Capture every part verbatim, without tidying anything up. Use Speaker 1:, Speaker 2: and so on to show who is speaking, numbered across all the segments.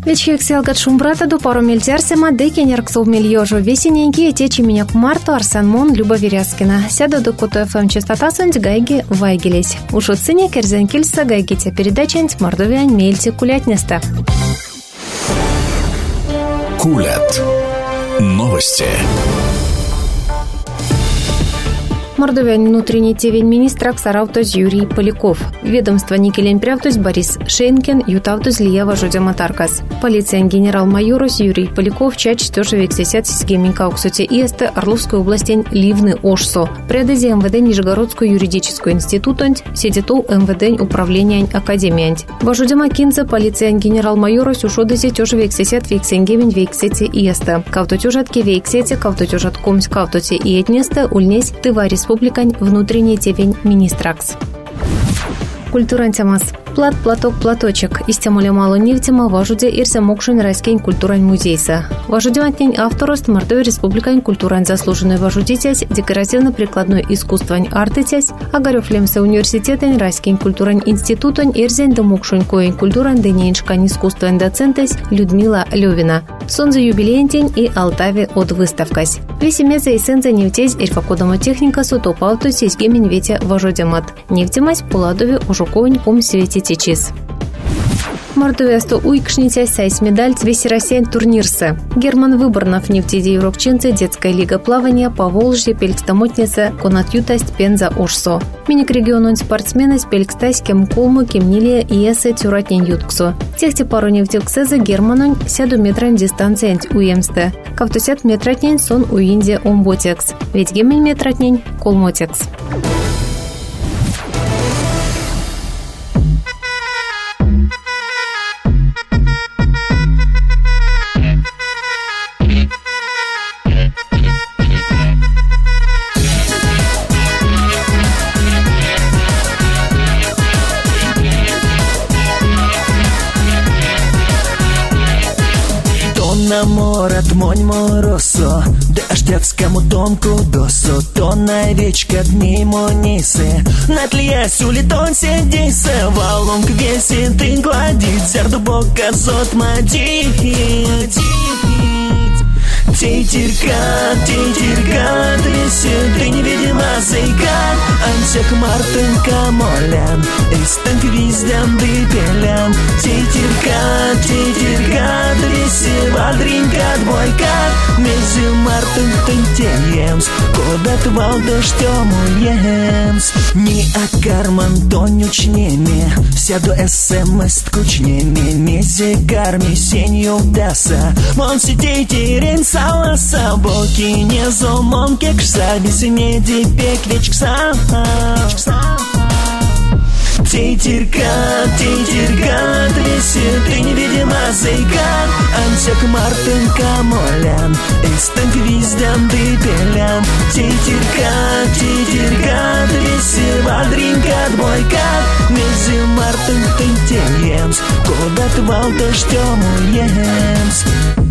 Speaker 1: Вечхек селгат шумбрата до пару мельтярсема декенерк совмель ёжу весененькие течи меня к марту Арсанмон Люба Веряскина. Сяду до кото эф эм частота сонть гайги вайгелись. Уж от сыне керзенкельса гайгите передачант мордовиань мельти кулятнеста.
Speaker 2: Кулят. Новости.
Speaker 1: Мордовиань внутренний тевень министра Ксаравтоз Юрий Поляков. Ведомство Никелень Прявтоз Борис Шейнкен Ютавтоз Лиява Жодяматаркас. Полиция генерал-майорус Юрий Поляков чач тоже вексесят сгеменька уксуте иесте Орловской области Ливны Ошсо. Предези МВД Нижегородскую юридическую институтонь сидету МВД управление академиянь. Важудяма кинца полиция генерал-майорус ушодези тоже вексесят вексенгемень вексете иесте. Кавтотюжатки вексете, кавтотюжат комсь кавтоте и этнесте ульнесь тыварис Республикань внутренний тевень министракс. Культурантямас. Плат, платок, платочек. Истемоля мало нефтема важуде ирся мокшин райскень культурань музейса. Важудематнень авторост Мордовия республикань культурань заслуженный важудитясь, декоративно-прикладной искусствань артытясь, агарёфлемся университетень райскень культурань институтань ирзень да мокшин коень культурань денеиншкань искусствань доцентась Людмила Левина. Сонза юбилеентень и Алтаве от выставкась. Весемеца и сенза нефтесь ирфакодома техника сутопавту сизгемень ветя важудемат. Нефтемась пуладове ужуковень ком свете течис. Мордовия-сто уикшнитясь сайс медаль весь Россия турнирсе. Герман Выборнов нефтеди Европчинцы детская лига плавания по Волжье пелькстамотница конатютасть Пенза Ошсо. Миник регионон спортсмены пелькстась кем колму кем нилия иесы тюратнень ютксо. Техте пару нефтексеза Германон сяду метрань дистанциянть уемсте. Кавтосят метратнень сон уинде омботекс. Ведь гемень метратнень колмотекс.
Speaker 3: Наморат монь моросо, дождевскому тонку досо, то на вечка дней монисы, на тлиясь улитон сидисы, валом к весе ты гладит, зерду бока зот мадит. Тейтерка, тейтерка, двести, ты невидима зайка, ансек мартынка молян, истынк виздям дыпелян. Тейтерка, тейтерка, двести, вадринка двойка, мези мартын тынтеемс, кодат валда штему емс. Ни а карман тонючнеме, сяду смс ткучнеме, мези карми сенью даса, мон сидей теренса. Саласа боки не зомон кекса, без меди пеквич кса. Тейтерка, тейтерка, двести, ты невидима зайка, ансек мартынка молян, истынк виздям дыпелян. Тейтерка, тейтерка, двести, вадринка двойка, мези мартын тынтеемс, кодат валда штему емс.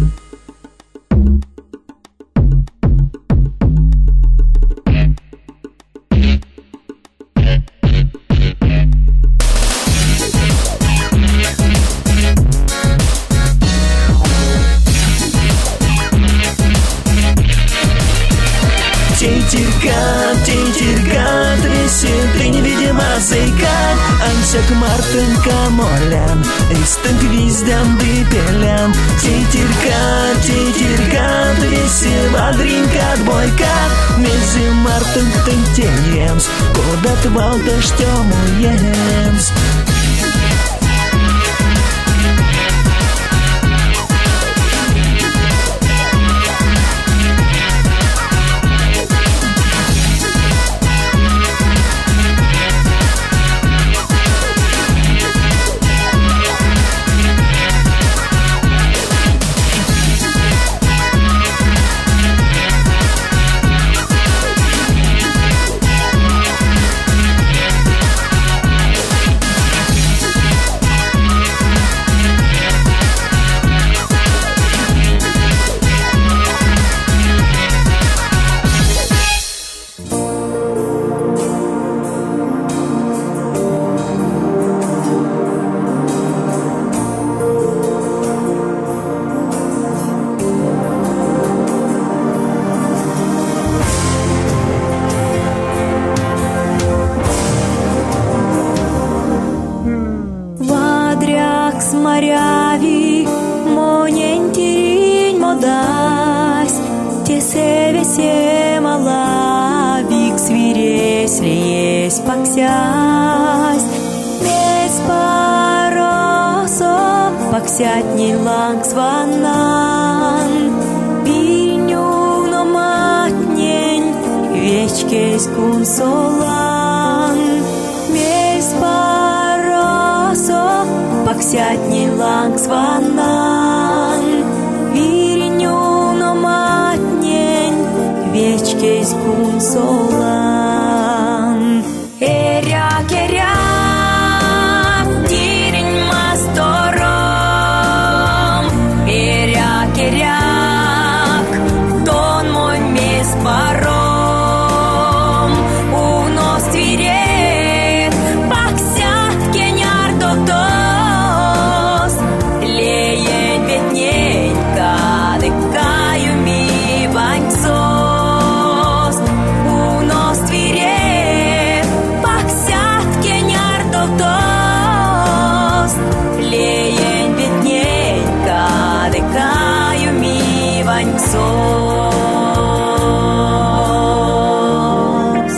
Speaker 3: Тейтерка, тейтерка, двести, ты невидима зайка, ансек мартынка молян, истынк виздям дыпелян. Тейтерка, тейтерка, двести, вадринка двойка, мези мартын тынтеемс, кодат валда штему емс. паксятни ланг сванан, биню но матнень, вечкесь кун солан, месь паросо, паксятни ланг сванан, биню но матнень, вечкесь кун солан. Эряк, эряк, дирень мастором, эряк, эряк, тон мой мес паром, унос тверет, паксят кеняр дотос, леет ветненька, дыкаю ми ваньсос, унос тверет, паксят кеняр дотос, леет ветненька, дыкаю ми ваньсос.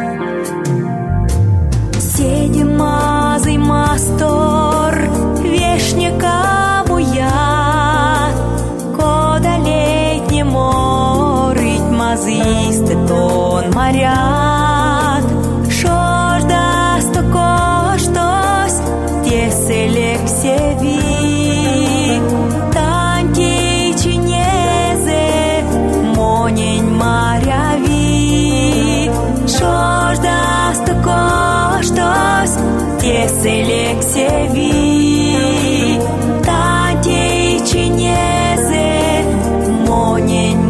Speaker 3: Седи мазый мастор, вешняка буя, кода летне морить мазисты тон морят, шорда сто коштос, теселек севи, танти чинезе, монень маряви, шорда сто коштос, теселек севи, танти чинезе, монень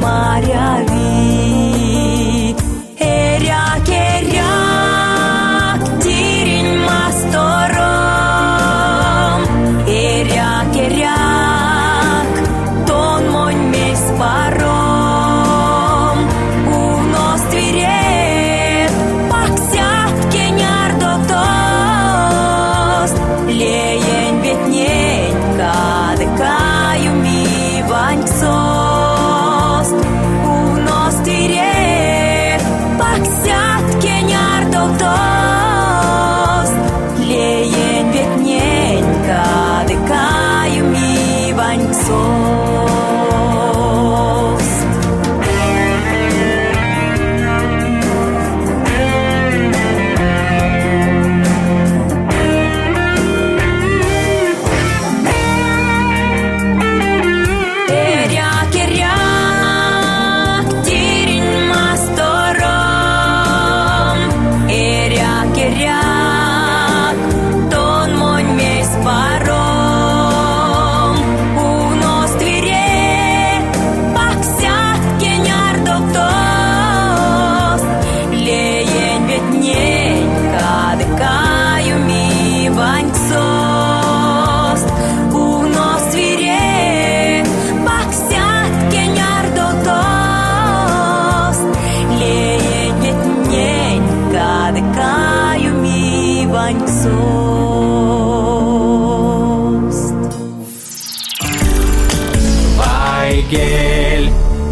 Speaker 3: маряви. Эряк, эряк, дирень мастором, эряк, эряк, тон мой месь паром, унос тверет, паксят кеняр дотос, леень ветненька, дыкаю ми ваньсос, унос тверет, паксят кеняр дотос, леень ветненька, дыкаю ми ваньсос. Эряк, эряк, дирень мастором, эряк, эряк, тон мой месь паром, унос тверет, паксят кеняр дотос, леень ветненька, дыкаю ми ваньсос, унос тверет, паксят кеняр дотос, леень ветненька, дыкаю ми ваньсос.
Speaker 4: Вайгель.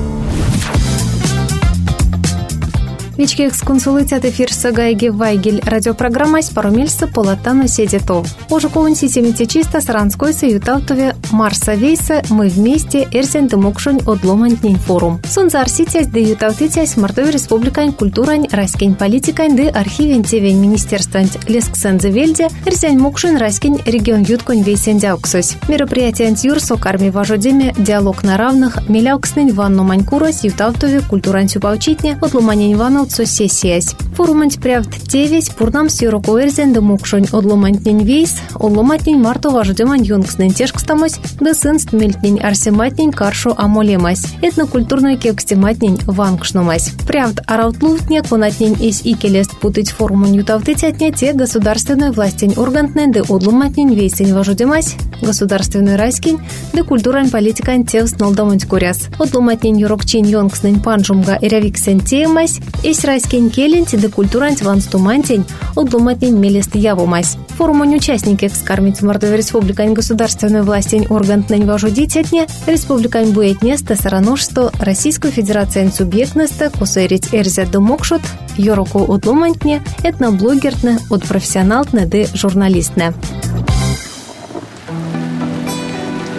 Speaker 1: Вички эксконсулитет эфир Сагайги Вайгель. Радиопрограмма с парумельса Полотана Седито. Уже ковен сетимите чисто саранской союталтове Марса Вейса мы вместе Эрзен Демокшунь отломантнень форум. Сунзар сетясь де юталтитясь Мордовия Республикань культурань Раскень политикань де архивен тевень министерствань Лесксензе Вельде Эрзен Мокшунь Раскень регион Ютконь Вейсен Дяуксось. Мероприятие антюрсо карми важодеме диалог на равных миляукснень ванну манькурось юталтове культурань сюпаучитне отломанень ванну сессиясь. Форуманть прявд тевесь пурнам сюроко Эрзен Демокшунь отломантнень вейс отломатнень марто важодемань юнгснень тешкстамось да сынст мельтнень арсематнень каршу амолемась. Этнокультурной кекстематнень вангшнумась. Прявд араутлувтне конатнень из икелест путыть форумань юталтитятне те государственной властень органтнень да отломатнень вейсень важодемась государственный райскень да культурань политикань тевс нолдамонть куряс. Отломатнень юрокчин юнгснень панжумга ирявиксен теемась Есь райскень келенти да культурант ванстумантень отломатнень мелест явумась. Форумань участники экскармить Мордовия Республикань государственной властень органтнень важудитятне Республикань буетнеста сараношсто Российской Федерации субъектнеста косерить Эрзя Демокшут йороку отломантне этноблогертне от профессионалтне да журналистне.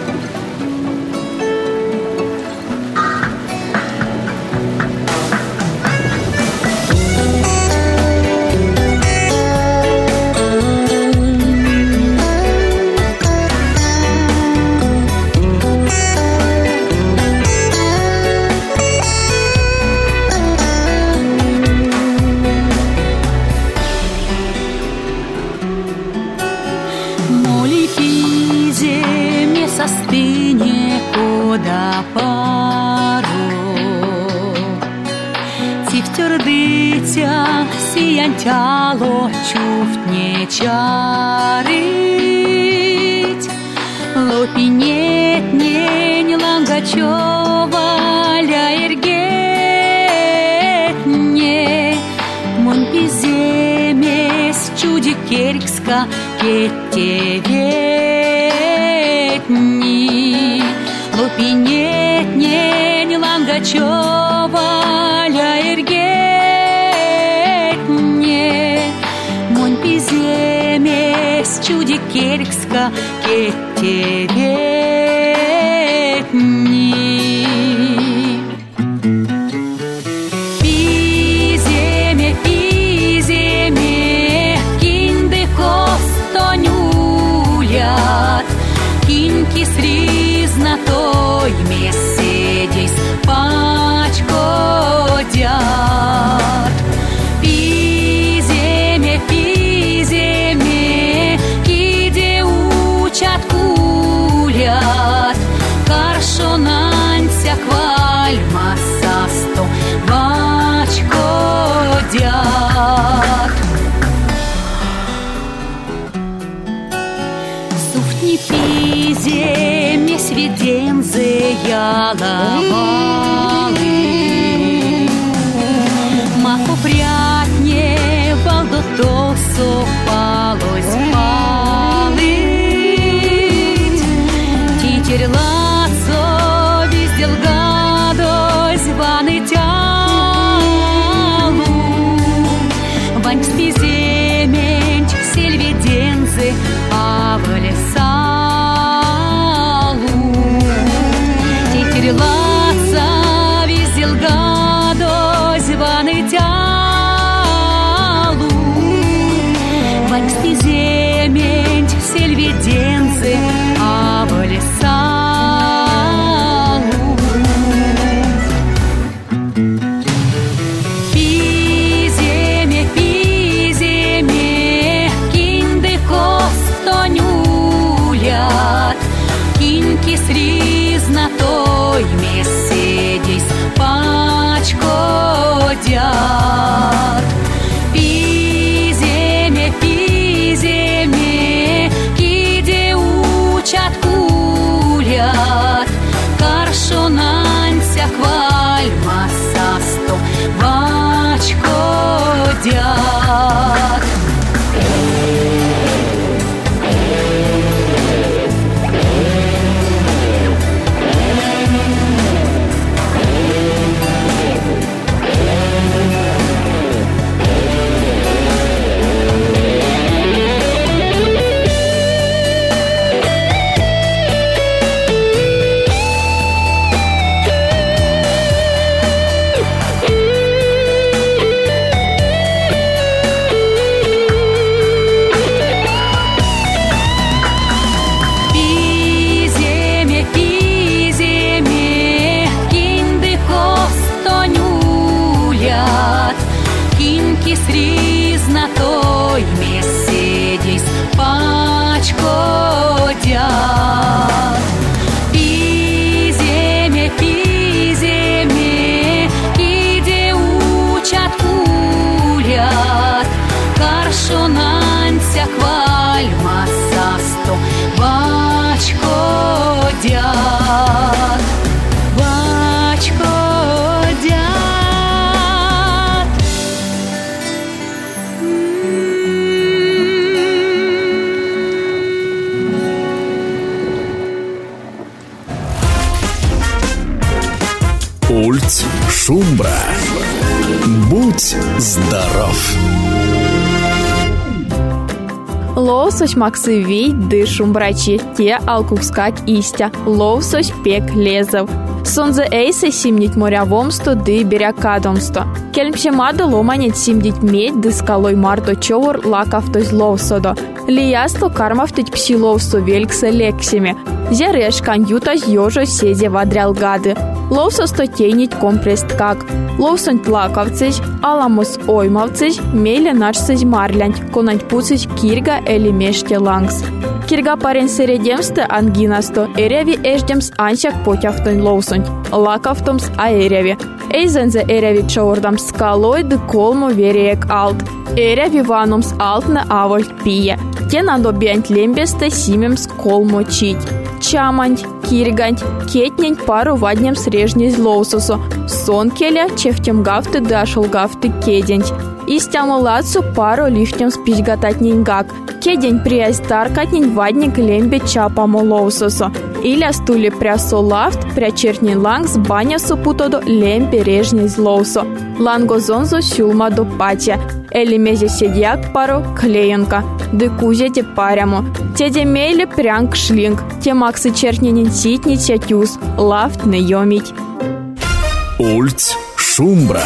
Speaker 4: Ля сіянтяло чуфтне чарить. Лопинет нень Лангачева ля эргетне. Мон пиземес чудик керкска кетеветни. Лопинет нень Лангачева ля эргетне. Мон пиземес чудик керкска кетеветни. Пиземе, пиземе, кинде костонулят, кинки сризна той меседись пачкодят. Пиземе, пиземе, киде учат кулят, каршонанся квальма састо бачкодят. Суфтни пиземе свидензе яловалы. Маху прятне балдото сопалось палыть. Титерлацо безделгадось ваны тялу. Вань спиземень сельведензы авалесалу. Титерлаца безделгадось ваны тялу. Вань спиземень сельведензы авалесалу. Пиземе, пиземе, кинде костонулят, кинки сризна той меседись пачкодят. Пиземе, пиземе, киде учат кулят, каршонанся квальма састо бачкодят. Пиземе, пиземе, кинде костонулят, кинки сризна той меседись пачкодят. Пиземе, пиземе, киде учат кулят, каршонанся квальма састо бачкодят. Бачкодят.
Speaker 2: Ульт Шумбра. Будь здоров!
Speaker 5: Ловсось максивей ды шумбрачи, те алкукскать истя, ловсось пек лезов. Сонзе эйсе симнить морявомсто ды берякадомсто. Кельмше мада ломанет симдить медь ды скалой марто човор лакавтось ловсодо. Лиясто кармавтыть пси ловсо вельксе лексими. Зереш канютось ёжо сезе вадрял гады. Ловсо стотейнить компрест как. Ловсонь плакавцись, аламос оймавцись, мейле начсись марлянь, конать пуцись кирга или меште лангс. Кирга парен середемсте ангинасто, эреви эждемс анчак потяфтонь ловсонь, лакавтомс аэреви. Эйзензе эреви чаурдам скалой ды колмо вереек алт. Эреви ванумс алт на авольт пие. Те надо бянть лембесте симемс колмо чить. Чаманть, кирганть, кетнень пару ваднем срежней злоусосо. Сон келя чефтем гафты дашул гафты кеденть. Истямулацу пару лифтем спить гататнень гак. Кедень приясь таркатнень вадник лембе чапа молоусосо. Иля стуле прясо лафт, прячертнень лангс баня супутодо лембе режней злоусо. Ланго зонзо сюлма до патя. Эли мезе седьяк пару клеенка. Декузе парямо. Теде мейле прянк шлинг. Те максы черненин ситни тятюс. Лафт не йомить.
Speaker 2: Ульц Шумбра.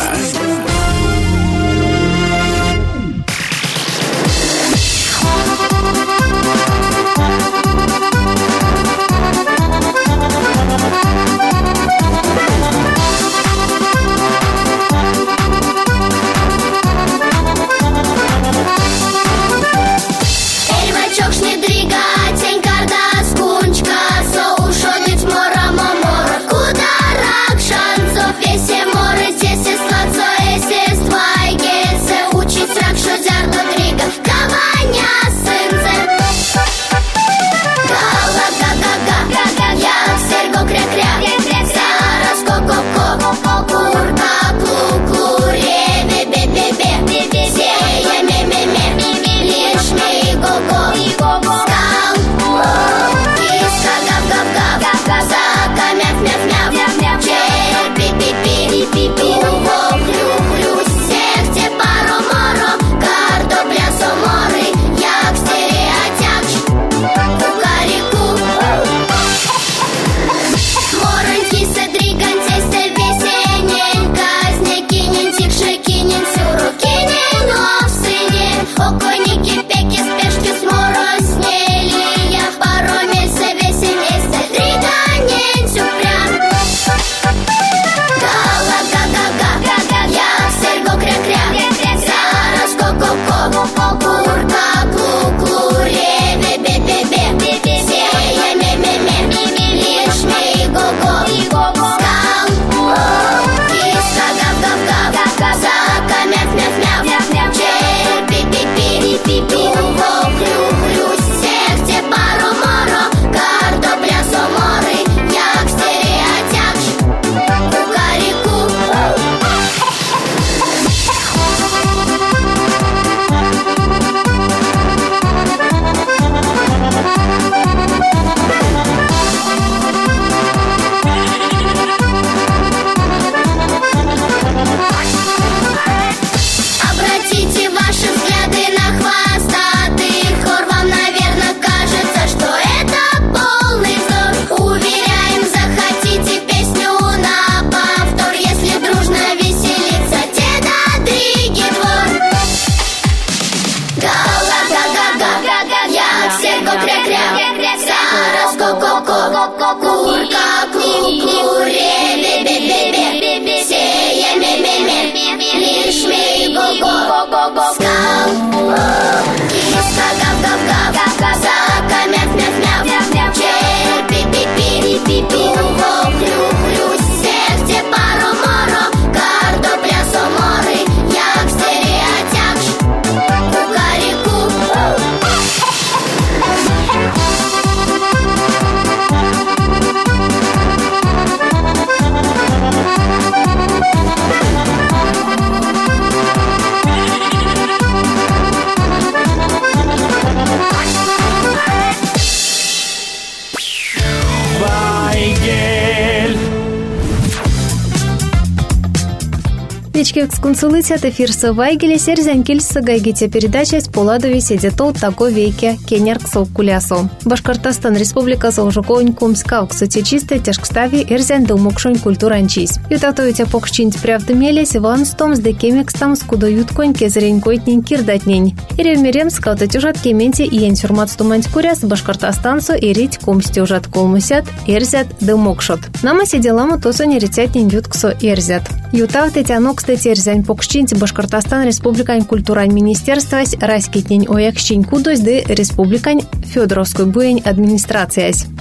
Speaker 1: Эксконсулицият эфирса Вайгеля серзянкельса гайгите передача с поладови сидетол тако вейке кенерк совкулясо. Башкортостан республика заужуконь кумска ксути чисте тяжкстави эрзян думокшонь культуранчис. Ютатуете покшчинь правдымелес ван стом с декемекстам скудоют конь кезренькойтнень кирдатнень. Иревмерем скалтать ужат кементе и янсюрмат стуманть куряс Башкортостансу ирить кумсти ужат колмусят эрзят думокшот. Нама сиделаму тосо неритятнень ютксо эрзят. Ютавте тянок кстати эрзянь покшчинь Башкортостан республикань культурань министерствась раскитнень оякщинь кудось де республикань Федоровской буень администрациясь.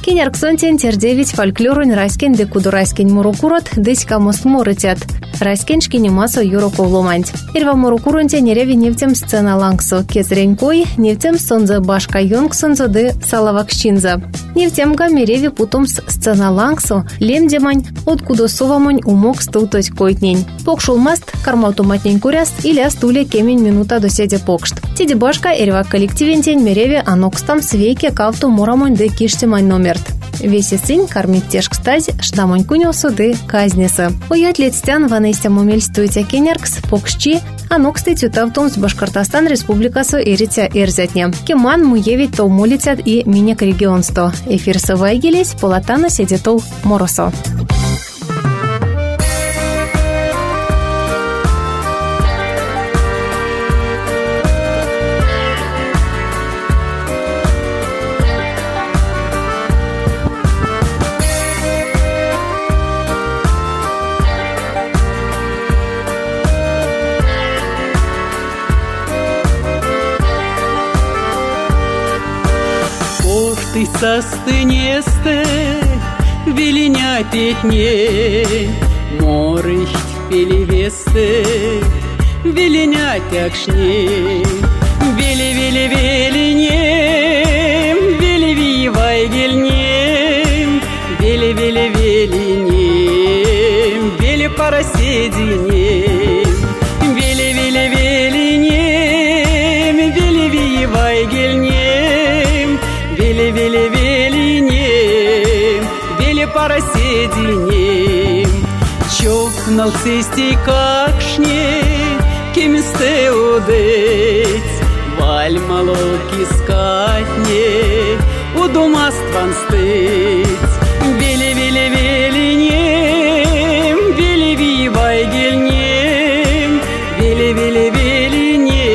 Speaker 1: Кенерксонтен тердевить фольклорын райскен де куду райскен мурукурат деська мост морытят. Райскен шкинемасо юроков ломанть. Ирва мурукурунте нереви нефтем сцена лангсо. Кезренькой нефтем сонза башка йонг сонза де салавакщинза. Нефтемга мереви путумс сцена лангсо лемдемань откуда совамонь умок стылтось койтнень. Покшул маст кармаутоматнень куряст или астуле кемень минута доседе покшт. Теди башка ирва коллективентень мереви анокстам свейке кавту мурамонь де киштемань номерт. Весе сынь кормить тешк стать шдамонь кунёсу де казнеса. Уят летстян ванестям умельстуйте кенеркс покшчи аноксты тютавтумс Башкортостан республикасу эритя эрзятне. Кеман муевить то молитят и минек регионсто. Эфир сывайгелись полатана седетол моросо.
Speaker 6: Ты состынесте, веленя петне, морыщ пелевесте, веленя тякшне, веле-веле-велене, веле-вивайгельне, веле-веле-велене, веле-параседине, веле-веле-велене, веле-вивайгельне, Веле-веле-велене, веле-параседине, чокнал цестей какшне, кеместе удыть, валь молоки скатне, удумастван стыть. Веле-веле-велене, веле-вивайгельне, веле-веле-велене,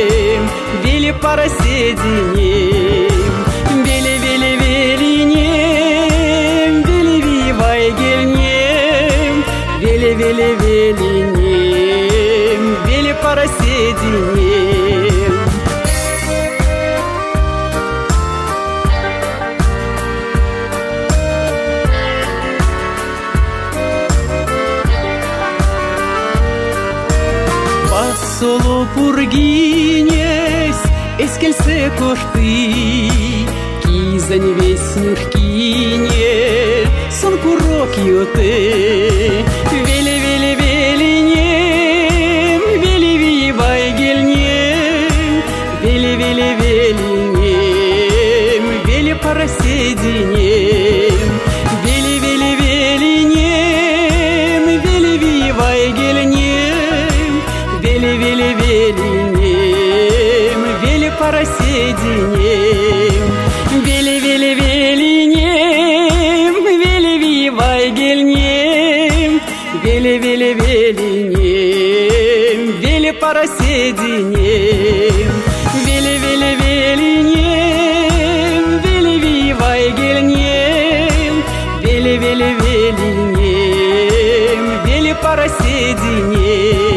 Speaker 6: веле-параседине, Веле-велене, веле-параседине. Посолу пургинес, эскельсе кошты, кизань весь нюркине, сон курок юты. Веле-веле-велене, веле-вивайгельне, веле-веле-велене, веле-параседине, веле-веле-велене, веле-вивайгельне, веле-веле-велене, веле-параседине, веле-веле-велене, веле-вивайгельне, Веле-веле-велене, веле-параседине, веле-веле-велене, веле-вивайгельне, веле-веле-велене, веле-параседине.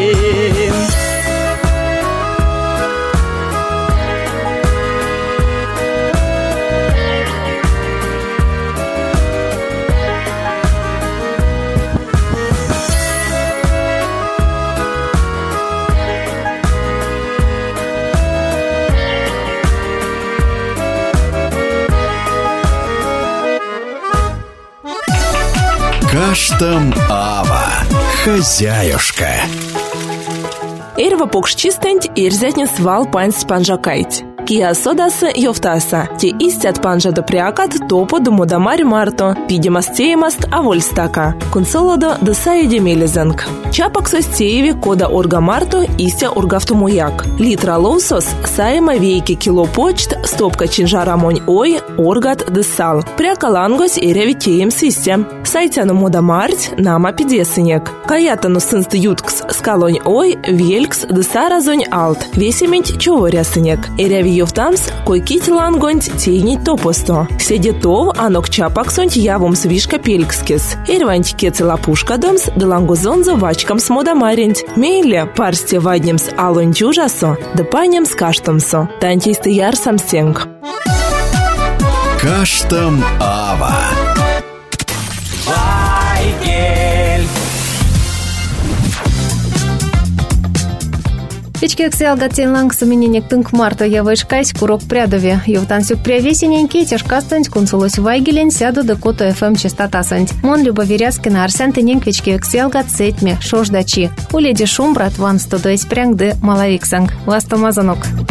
Speaker 2: Каштам Ава, хозяюшка.
Speaker 7: Эрва покшчистэнть эрзятне свал пансь панжакайть. Кия содасы йофтаса, те истят панжа до приакат топо до модамарь марто, пидемас теемаст авольстака, кунсолодо до саеде мелезанг. Чапак состееви кода орга марто истя оргафтумуяк. Литра лоусос саема вейки кило почт, стопка чинжарамонь ой, оргат де сал. Приакалангос эряви теем систем. Сайтяну модамарть нама пидесынек. Каятану сынст юткс скалонь ой, велькс де саразонь алт. Весемень човорясынек. Эряви Йовтамс, койкить лангонть тейнить топосто. Седетов анок чапаксонть явом свишка пелькскис. Эрванть кецелапушка домс, да лангозонзо вачкам с модамаренть. Мейле парсте ваднемс алонть ужасо, да панем с каштомсо. Тантисты яр самстенг.
Speaker 2: Каштам Ава.
Speaker 1: Печки эксел гатенланг саминенек тынк марта явышкайсь курок прядове. Евтансюк прявесененьке тяжкастанць кунсулось вайгелен сяду до кото эф эм частотасанць. Мон Любовиряскина арсен тыненк печки эксел гатсетме шождачи. Уледи шум брат ван сто доесь прянгды малавиксанг. Ластомазанок.